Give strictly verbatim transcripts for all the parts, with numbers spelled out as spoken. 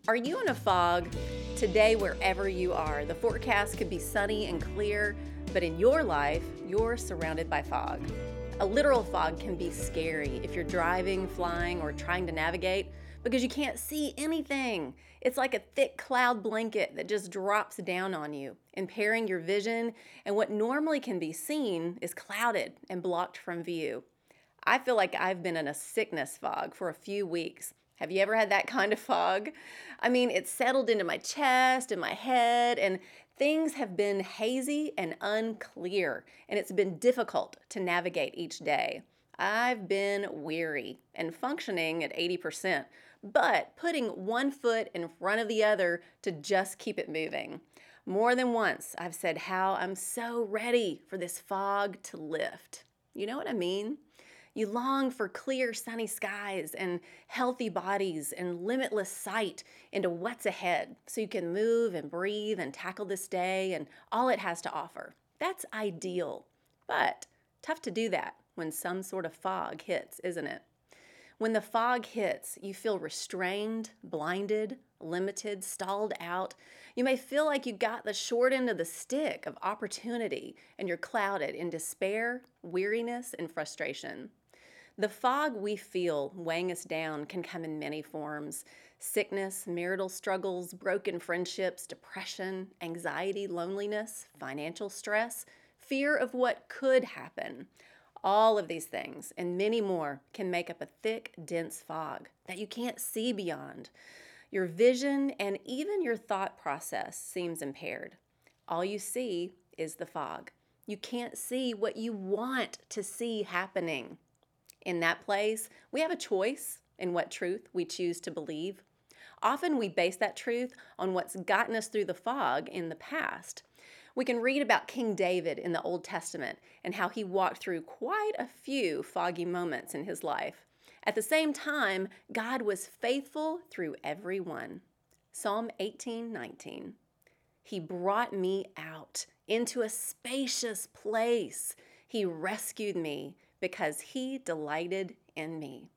Are you in a fog? Today, wherever you are, the forecast could be sunny and clear, but in your life, you're surrounded by fog. A literal fog can be scary if you're driving, flying, or trying to navigate because you can't see anything. It's like a thick cloud blanket that just drops down on you, impairing your vision, and what normally can be seen is clouded and blocked from view. I feel like I've been in a sickness fog for a few weeks. Have you ever had that kind of fog? I mean, it's settled into my chest and my head, and things have been hazy and unclear, and it's been difficult to navigate each day. I've been weary and functioning at eighty percent, but putting one foot in front of the other to just keep it moving. More than once, I've said how I'm so ready for this fog to lift. You know what I mean? You long for clear, sunny skies and healthy bodies and limitless sight into what's ahead so you can move and breathe and tackle this day and all it has to offer. That's ideal, but tough to do that when some sort of fog hits, isn't it? When the fog hits, you feel restrained, blinded, limited, stalled out. You may feel like you got the short end of the stick of opportunity and you're clouded in despair, weariness, and frustration. The fog we feel weighing us down can come in many forms: sickness, marital struggles, broken friendships, depression, anxiety, loneliness, financial stress, fear of what could happen. All of these things and many more can make up a thick, dense fog that you can't see beyond. Your vision and even your thought process seems impaired. All you see is the fog. You can't see what you want to see happening. In that place, we have a choice in what truth we choose to believe. Often we base that truth on what's gotten us through the fog in the past. We can read about King David in the Old Testament and how he walked through quite a few foggy moments in his life. At the same time, God was faithful through every one. Psalm eighteen nineteen. He brought me out into a spacious place. He rescued me because he delighted in me.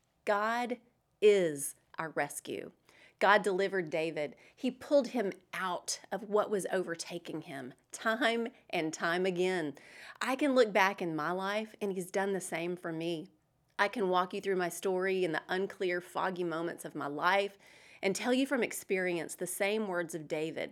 God is our rescue. God delivered David. He pulled him out of what was overtaking him time and time again. I can look back in my life and he's done the same for me. I can walk you through my story in the unclear, foggy moments of my life and tell you from experience the same words of David.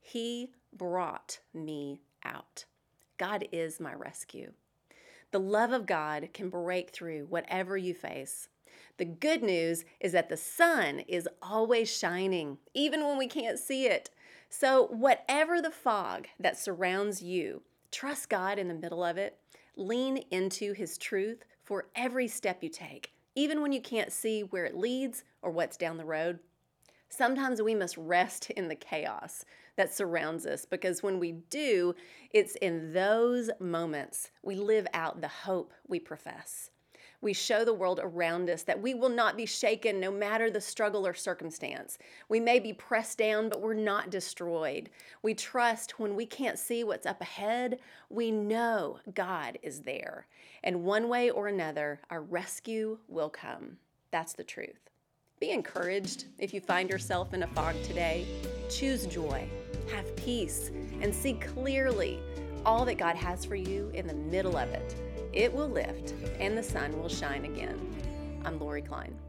He brought me out. God is my rescue. The love of God can break through whatever you face. The good news is that the sun is always shining, even when we can't see it. So whatever the fog that surrounds you, trust God in the middle of it. Lean into His truth for every step you take, even when you can't see where it leads or what's down the road. Sometimes we must rest in the chaos that surrounds us because when we do, it's in those moments we live out the hope we profess. We show the world around us that we will not be shaken no matter the struggle or circumstance. We may be pressed down, but we're not destroyed. We trust when we can't see what's up ahead, we know God is there. And one way or another, our rescue will come. That's the truth. Be encouraged if you find yourself in a fog today. Choose joy, have peace, and see clearly all that God has for you in the middle of it. It will lift and the sun will shine again. I'm Lori Klein.